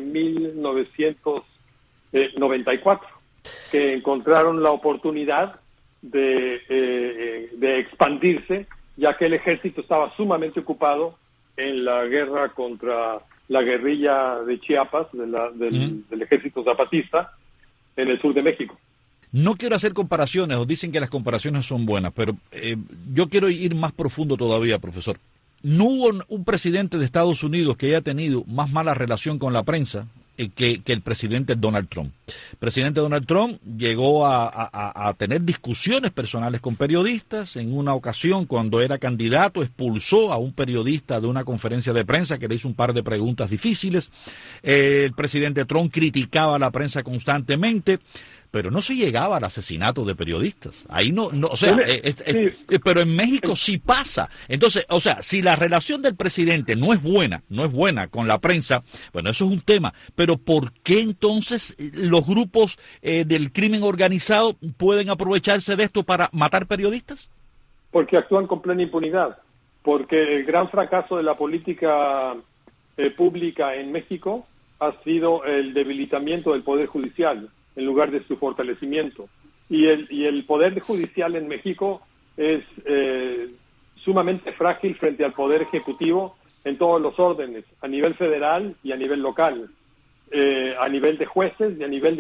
1994, que encontraron la oportunidad de expandirse, ya que el ejército estaba sumamente ocupado en la guerra contra la guerrilla de Chiapas, del ejército zapatista, en el sur de México. No quiero hacer comparaciones, o dicen que las comparaciones son buenas, pero yo quiero ir más profundo todavía, profesor. No hubo un presidente de Estados Unidos que haya tenido más mala relación con la prensa que el presidente Donald Trump. El presidente Donald Trump llegó a tener discusiones personales con periodistas. En una ocasión, cuando era candidato, expulsó a un periodista de una conferencia de prensa que le hizo un par de preguntas difíciles. El presidente Trump criticaba a la prensa constantemente, pero no se llegaba al asesinato de periodistas. Ahí no, o sea, pero en México sí pasa. Entonces, o sea, si la relación del presidente no es buena con la prensa, bueno, eso es un tema. Pero ¿por qué entonces los grupos del crimen organizado pueden aprovecharse de esto para matar periodistas? Porque actúan con plena impunidad. Porque el gran fracaso de la política pública en México ha sido el debilitamiento del Poder Judicial en lugar de su fortalecimiento. Y el Poder Judicial en México es sumamente frágil frente al Poder Ejecutivo en todos los órdenes, a nivel federal y a nivel local, a nivel de jueces y a nivel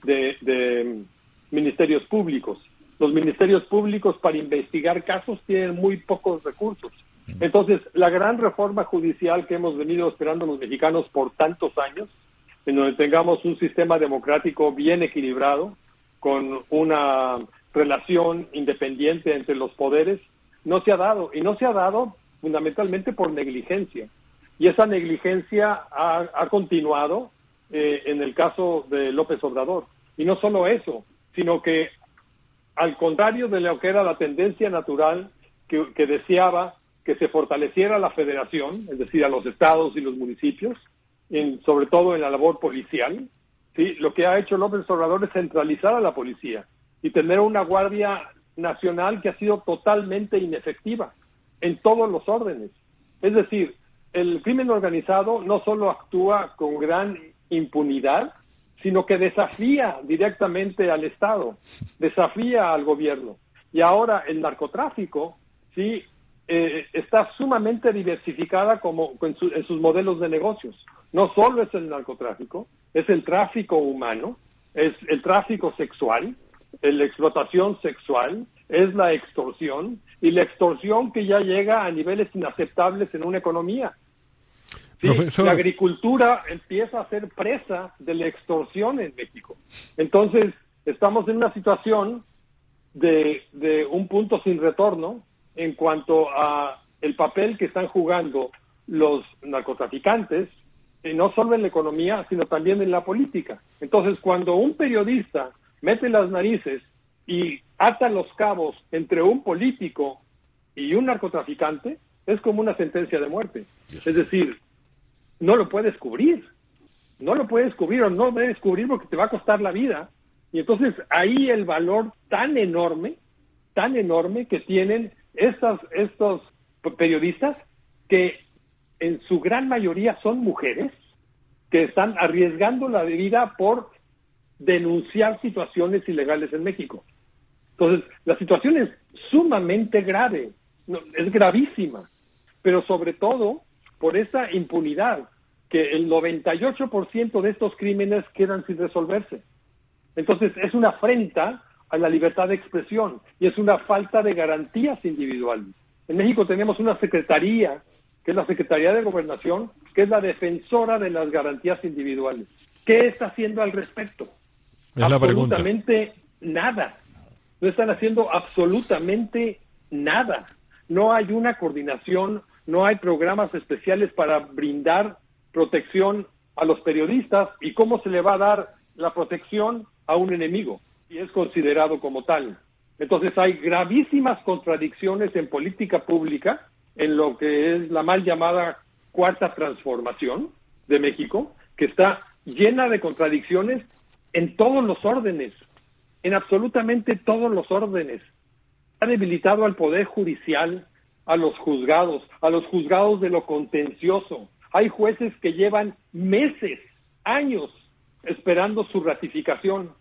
de ministerios públicos. Los ministerios públicos para investigar casos tienen muy pocos recursos. Entonces, la gran reforma judicial que hemos venido esperando los mexicanos por tantos años, en donde tengamos un sistema democrático bien equilibrado, con una relación independiente entre los poderes, no se ha dado. Y no se ha dado fundamentalmente por negligencia. Y esa negligencia ha continuado en el caso de López Obrador. Y no solo eso, sino que al contrario de lo que era la tendencia natural que deseaba que se fortaleciera la federación, es decir, a los estados y los municipios, sobre todo en la labor policial, ¿sí? Lo que ha hecho López Obrador es centralizar a la policía y tener una Guardia Nacional que ha sido totalmente inefectiva en todos los órdenes. Es decir, el crimen organizado no solo actúa con gran impunidad, sino que desafía directamente al Estado, desafía al gobierno. Y ahora el narcotráfico, sí, está sumamente diversificada en sus modelos de negocios. No solo es el narcotráfico, es el tráfico humano, es el tráfico sexual, la explotación sexual, es la extorsión, y la extorsión que ya llega a niveles inaceptables en una economía. Sí, la agricultura empieza a ser presa de la extorsión en México. Entonces, estamos en una situación de un punto sin retorno en cuanto a el papel que están jugando los narcotraficantes no solo en la economía, sino también en la política. Entonces, cuando un periodista mete las narices y ata los cabos entre un político y un narcotraficante, es como una sentencia de muerte. Es decir, no lo puedes cubrir. No lo puedes cubrir o no debes cubrir porque te va a costar la vida. Y entonces ahí el valor tan enorme que tienen estos periodistas, que en su gran mayoría son mujeres, que están arriesgando la vida por denunciar situaciones ilegales en México. Entonces, la situación es sumamente grave, es gravísima, pero sobre todo por esa impunidad, que el 98% de estos crímenes quedan sin resolverse. Entonces, es una afrenta a la libertad de expresión y es una falta de garantías individuales. En México tenemos una secretaría, que es la Secretaría de Gobernación, que es la defensora de las garantías individuales. ¿Qué está haciendo al respecto? Es la pregunta. Absolutamente nada. No están haciendo absolutamente nada. No hay una coordinación, no hay programas especiales para brindar protección a los periodistas. ¿Y cómo se le va a dar la protección a un enemigo? Y es considerado como tal. Entonces hay gravísimas contradicciones en política pública, en lo que es la mal llamada Cuarta Transformación de México, que está llena de contradicciones en todos los órdenes, en absolutamente todos los órdenes. Ha debilitado al Poder Judicial, a los juzgados de lo contencioso. Hay jueces que llevan meses, años, esperando su ratificación,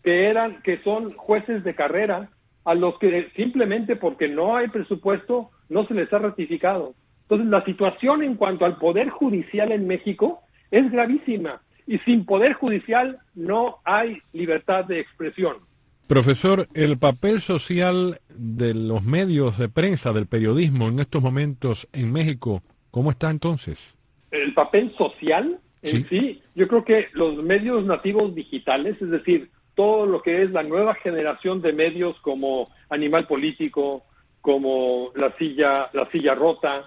que son jueces de carrera, a los que simplemente porque no hay presupuesto no se les ha ratificado. Entonces, la situación en cuanto al Poder Judicial en México es gravísima, y sin Poder Judicial no hay libertad de expresión. Profesor, el papel social de los medios de prensa, del periodismo en estos momentos en México, ¿cómo está entonces? El papel social en sí, yo creo que los medios nativos digitales, es decir, todo lo que es la nueva generación de medios como Animal Político, como La Silla Rota,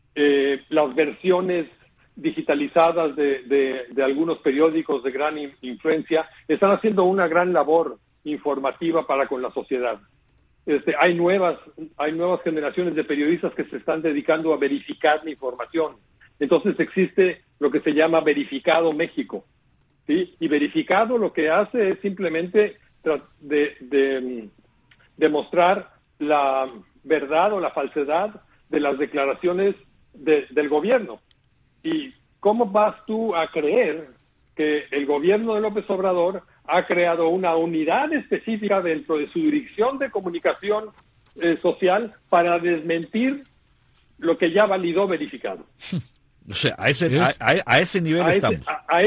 las versiones digitalizadas de algunos periódicos de gran influencia, están haciendo una gran labor informativa para con la sociedad. Hay nuevas generaciones de periodistas que se están dedicando a verificar la información. Entonces existe lo que se llama Verificado México, ¿sí? Y Verificado lo que hace es simplemente demostrar la verdad o la falsedad de las declaraciones del gobierno. ¿Y cómo vas tú a creer que el gobierno de López Obrador ha creado una unidad específica dentro de su dirección de comunicación social para desmentir lo que ya validó Verificado? O sea, a ese nivel estamos.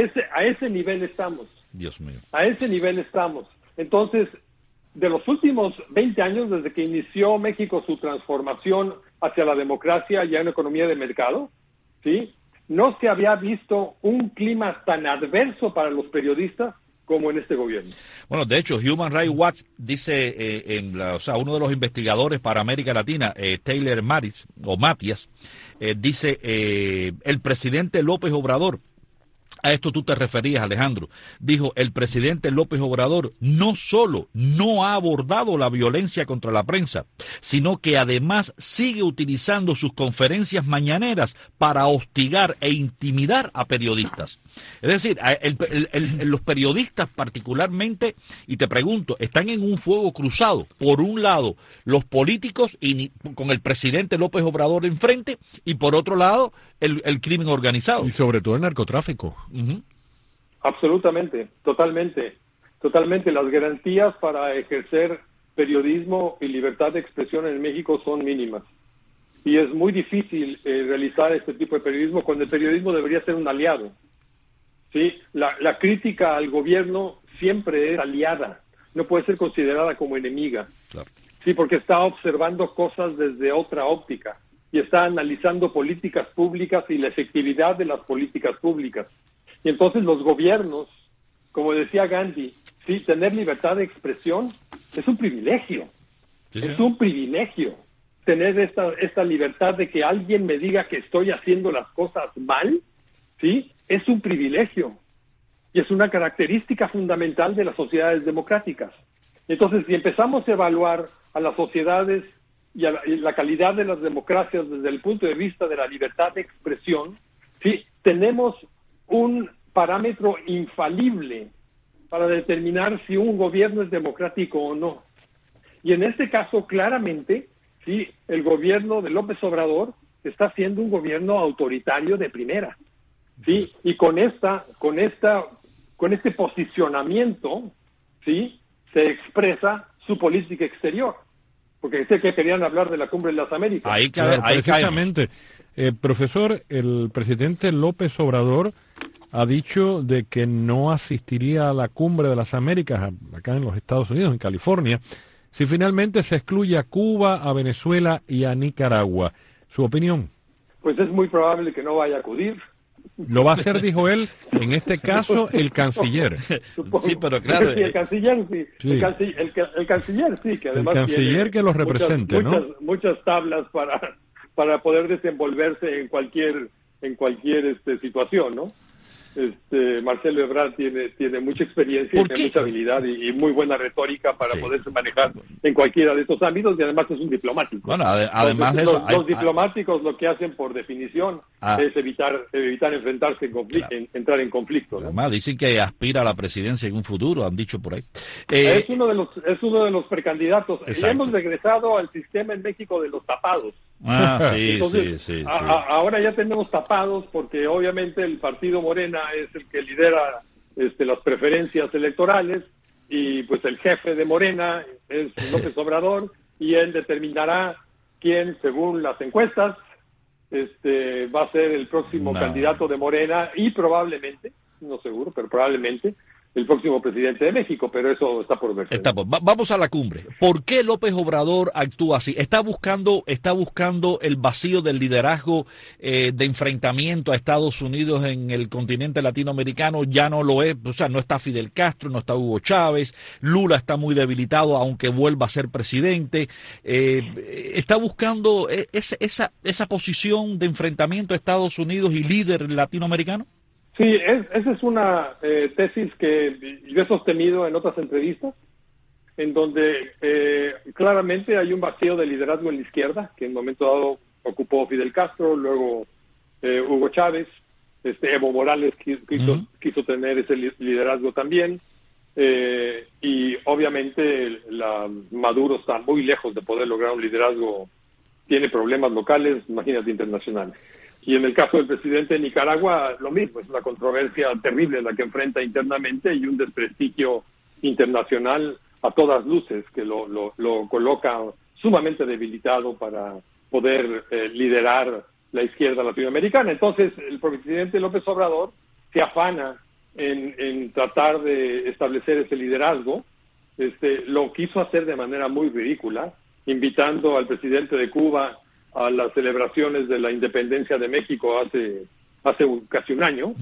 A ese nivel estamos. Dios mío. A ese nivel estamos. Entonces, de los últimos 20 años, desde que inició México su transformación hacia la democracia y a una economía de mercado, ¿sí?, no se había visto un clima tan adverso para los periodistas como en este gobierno. Bueno, de hecho, Human Rights Watch dice, uno de los investigadores para América Latina, Taylor Matias, dice, el presidente López Obrador, a esto tú te referías, Alejandro, dijo, el presidente López Obrador no solo no ha abordado la violencia contra la prensa, sino que además sigue utilizando sus conferencias mañaneras para hostigar e intimidar a periodistas. Es decir, los periodistas particularmente, y te pregunto, están en un fuego cruzado. Por un lado, los políticos con el presidente López Obrador enfrente, y por otro lado, el crimen organizado. Y sobre todo el narcotráfico. Uh-huh. Absolutamente, totalmente. Las garantías para ejercer periodismo y libertad de expresión en México son mínimas. Y es muy difícil realizar este tipo de periodismo cuando el periodismo debería ser un aliado. ¿Sí? La crítica al gobierno siempre es aliada, no puede ser considerada como enemiga. Claro. Sí, porque está observando cosas desde otra óptica y está analizando políticas públicas y la efectividad de las políticas públicas. Y entonces los gobiernos, como decía Gandhi, sí, tener libertad de expresión es un privilegio. Sí, es un privilegio tener esta libertad de que alguien me diga que estoy haciendo las cosas mal, ¿sí? es un privilegio y es una característica fundamental de las sociedades democráticas. Entonces, si empezamos a evaluar a las sociedades y la calidad de las democracias desde el punto de vista de la libertad de expresión, sí, tenemos un parámetro infalible para determinar si un gobierno es democrático o no. Y en este caso, claramente, sí, el gobierno de López Obrador está siendo un gobierno autoritario de primera, sí, y con este posicionamiento, sí, se expresa su política exterior. Porque sé que querían hablar de la Cumbre de las Américas. Claro, precisamente. Profesor, el presidente López Obrador ha dicho de que no asistiría a la Cumbre de las Américas acá en los Estados Unidos, en California, si finalmente se excluye a Cuba, a Venezuela y a Nicaragua. ¿Su opinión? Pues es muy probable que no vaya a acudir. Lo va a hacer, dijo él, en este caso, el canciller. Supongo. Sí, pero claro. Sí, el canciller, sí. Sí. El canciller, sí, que además el canciller tiene que los represente, muchas tablas para poder desenvolverse en cualquier situación, ¿no? Marcelo Ebrard tiene mucha experiencia y tiene mucha habilidad y muy buena retórica para poderse manejar en cualquiera de estos ámbitos, y además es un diplomático. Bueno, además de eso, los diplomáticos lo que hacen por definición es evitar enfrentarse entrar en conflicto, ¿no? Además dicen que aspira a la presidencia en un futuro, han dicho por ahí. Es uno de los precandidatos. Exacto. Y hemos regresado al sistema en México de los tapados. Sí. Entonces, sí. Ahora ya tenemos tapados porque obviamente el partido Morena es el que lidera las preferencias electorales, y pues el jefe de Morena es López Obrador, y él determinará quién, según las encuestas, va a ser el próximo candidato de Morena y probablemente, no seguro, pero probablemente el próximo presidente de México, pero eso está por verse. Vamos a la cumbre. ¿Por qué López Obrador actúa así? ¿Está buscando el vacío del liderazgo de enfrentamiento a Estados Unidos en el continente latinoamericano? Ya no lo es, o sea, no está Fidel Castro, no está Hugo Chávez, Lula está muy debilitado aunque vuelva a ser presidente. ¿Está buscando esa posición de enfrentamiento a Estados Unidos y líder latinoamericano? Sí, esa es una tesis que yo he sostenido en otras entrevistas, en donde claramente hay un vacío de liderazgo en la izquierda, que en un momento dado ocupó Fidel Castro, luego Hugo Chávez, Evo Morales quiso tener ese liderazgo también, y obviamente Maduro está muy lejos de poder lograr un liderazgo, tiene problemas locales, imagínate internacionales. Y en el caso del presidente de Nicaragua, lo mismo, es una controversia terrible la que enfrenta internamente y un desprestigio internacional a todas luces que lo coloca sumamente debilitado para poder liderar la izquierda latinoamericana. Entonces, el presidente López Obrador se afana en tratar de establecer ese liderazgo. Lo quiso hacer de manera muy ridícula, invitando al presidente de Cuba a las celebraciones de la independencia de México hace casi un año,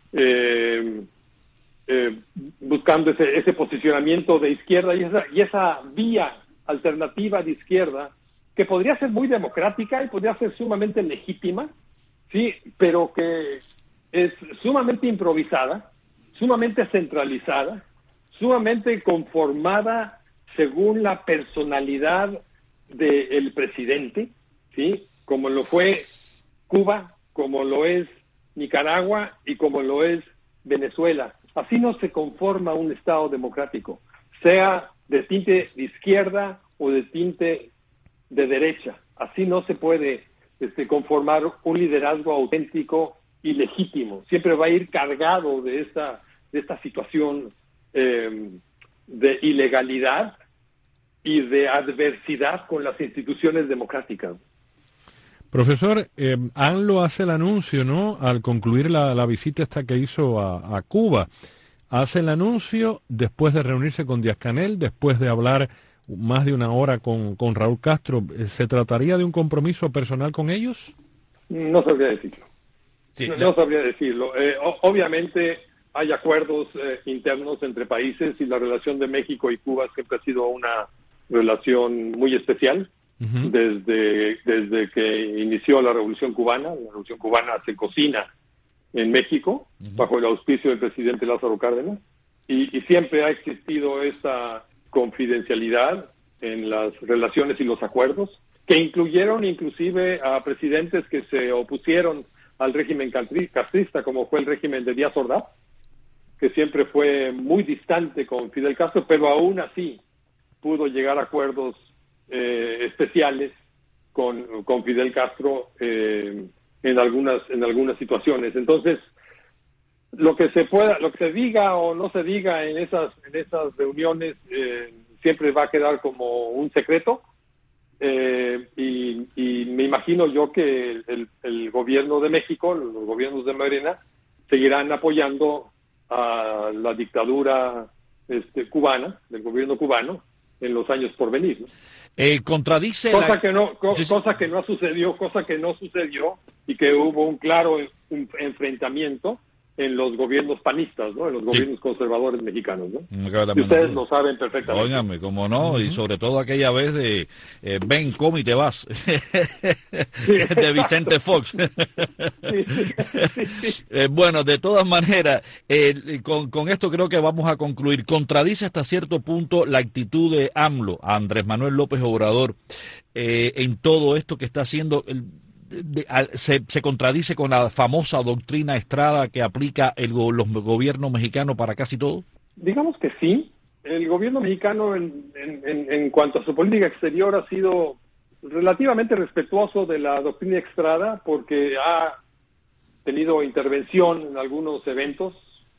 buscando ese posicionamiento de izquierda y esa vía alternativa de izquierda que podría ser muy democrática y podría ser sumamente legítima, sí, pero que es sumamente improvisada, sumamente centralizada, sumamente conformada según la personalidad del presidente, sí, como lo fue Cuba, como lo es Nicaragua y como lo es Venezuela. Así no se conforma un Estado democrático, sea de tinte de izquierda o de tinte de derecha. Así no se puede conformar un liderazgo auténtico y legítimo. Siempre va a ir cargado de esta situación de ilegalidad y de adversidad con las instituciones democráticas. Profesor, AMLO hace el anuncio, ¿no? Al concluir la visita esta que hizo a Cuba, hace el anuncio después de reunirse con Díaz-Canel, después de hablar más de una hora con Raúl Castro. ¿Se trataría de un compromiso personal con ellos? No sabría decirlo. Sí, no sabría decirlo. Obviamente hay acuerdos internos entre países y la relación de México y Cuba siempre ha sido una relación muy especial. Desde que inició la Revolución Cubana. La Revolución Cubana se cocina en México, bajo el auspicio del presidente Lázaro Cárdenas, y siempre ha existido esta confidencialidad en las relaciones y los acuerdos, que incluyeron inclusive a presidentes que se opusieron al régimen castrista, como fue el régimen de Díaz Ordaz, que siempre fue muy distante con Fidel Castro, pero aún así pudo llegar a acuerdos especiales con Fidel Castro en algunas situaciones. Entonces, lo que se diga o no se diga en esas reuniones siempre va a quedar como un secreto, y me imagino yo que el gobierno de México, los gobiernos de Morena, seguirán apoyando a la dictadura cubana, del gobierno cubano, en los años por venir, ¿no? Contradice cosa que no sucedió y que hubo un claro enfrentamiento en los gobiernos panistas, ¿no? En los gobiernos conservadores mexicanos, ¿no? Y ustedes lo saben perfectamente. Óigame, cómo no, y sobre todo aquella vez de ven, come y te vas, de Vicente Fox. Bueno, de todas maneras, con esto creo que vamos a concluir. Contradice hasta cierto punto la actitud de AMLO, Andrés Manuel López Obrador, en todo esto que está haciendo. Se contradice con la famosa doctrina Estrada que aplica los gobiernos mexicanos para casi todo. Digamos que sí. El gobierno mexicano en cuanto a su política exterior ha sido relativamente respetuoso de la doctrina Estrada, porque ha tenido intervención en algunos eventos,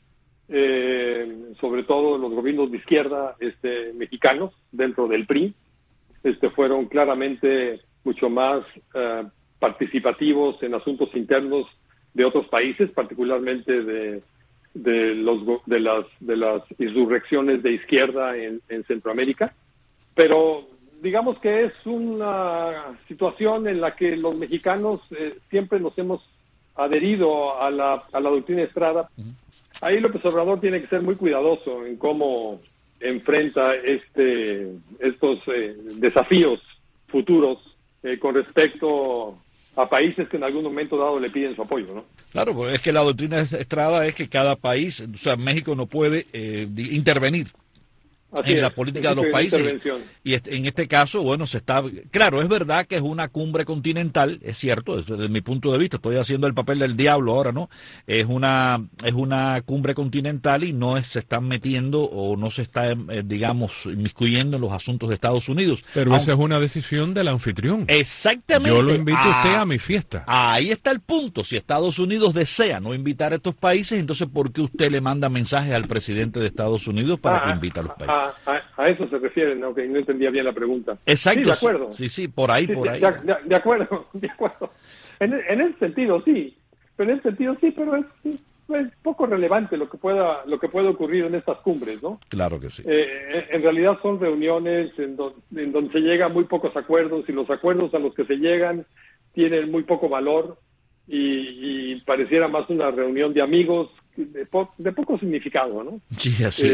sobre todo los gobiernos de izquierda mexicanos dentro del PRI, fueron claramente mucho más participativos en asuntos internos de otros países, particularmente de las insurrecciones de izquierda en Centroamérica. Pero digamos que es una situación en la que los mexicanos siempre nos hemos adherido a la doctrina Estrada. Ahí López Obrador tiene que ser muy cuidadoso en cómo enfrenta estos desafíos futuros con respecto a países que en algún momento dado le piden su apoyo, ¿no? Claro, pues es que la doctrina Estrada es que cada país, o sea, México no puede intervenir en la política de los países. Y en este caso, bueno, claro, es verdad que es una cumbre continental, es cierto, desde mi punto de vista, estoy haciendo el papel del diablo ahora, ¿no? Es una cumbre continental y no se están metiendo o no se está, digamos, inmiscuyendo en los asuntos de Estados Unidos. Pero esa es una decisión del anfitrión. Exactamente. Yo lo invito a usted a mi fiesta. Ahí está el punto. Si Estados Unidos desea no invitar a estos países, entonces ¿por qué usted le manda mensajes al presidente de Estados Unidos para que invite a los países? A eso se refiere, ¿no? Que no entendía bien la pregunta. Exacto. Sí, de acuerdo. Sí, por ahí. De acuerdo. En ese sentido, sí. Pero es poco relevante lo que pueda ocurrir en estas cumbres, ¿no? Claro que sí. En realidad son reuniones en donde se llegan muy pocos acuerdos, y los acuerdos a los que se llegan tienen muy poco valor, y pareciera más una reunión de amigos de poco significado, ¿no? Sí, así.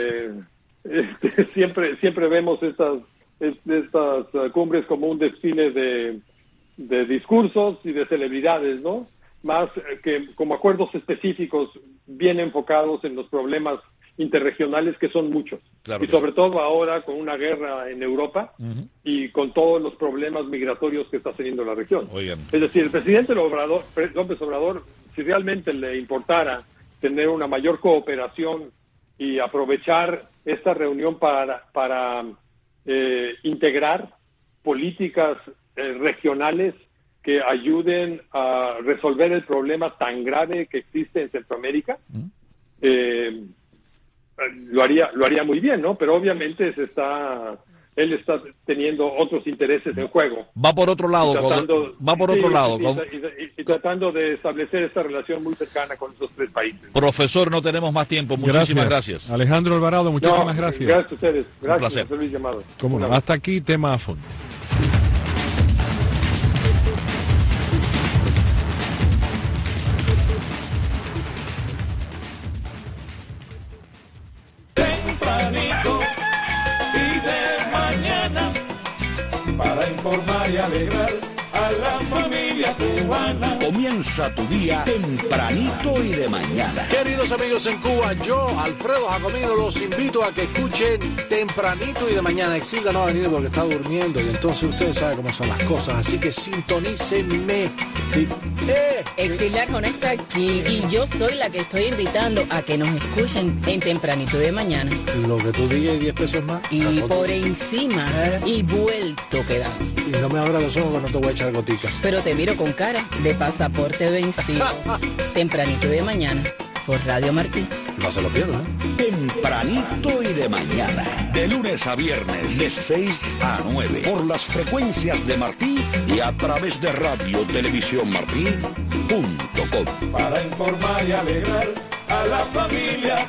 Siempre vemos estas cumbres como un desfile de discursos y de celebridades, ¿no? Más que como acuerdos específicos bien enfocados en los problemas interregionales, que son muchos. Claro, y sobre todo ahora con una guerra en Europa y con todos los problemas migratorios que está teniendo la región. Oigan. Es decir, el presidente López Obrador, si realmente le importara tener una mayor cooperación y aprovechar esta reunión para integrar políticas regionales que ayuden a resolver el problema tan grave que existe en Centroamérica, lo haría muy bien, ¿no? Pero obviamente él está teniendo otros intereses en juego. Va por otro lado. Y tratando de establecer esta relación muy cercana con estos tres países. Profesor, no tenemos más tiempo. Muchísimas gracias. Alejandro Alvarado, muchísimas gracias. Gracias a ustedes. Gracias, un placer. José Luis Llamado. ¿Cómo no? Hasta aquí, tema a fondo. Para informar y alegrar a la familia cubana. Comienza tu día tempranito y de mañana. Queridos amigos en Cuba, yo, Alfredo Jacomino, los invito a que escuchen tempranito y de mañana. Exilda no ha venido porque está durmiendo y entonces ustedes saben cómo son las cosas, así que sintonícenme. Sí. Exilda no está aquí y yo soy la que estoy invitando a que nos escuchen en tempranito y de mañana. Lo que tú digas y 10 pesos más. Y por encima y vuelto quedado. Y no me abras los ojos que no te voy a echar goticas. Pero te miro con cara de pasaporte vencido. Tempranito y de mañana, por Radio Martí. No se lo pierdan, ¿eh? Tempranito y de mañana, de lunes a viernes, de 6 a 9, por las frecuencias de Martí y a través de Radio Televisión Martí.com. Para informar y alegrar a la familia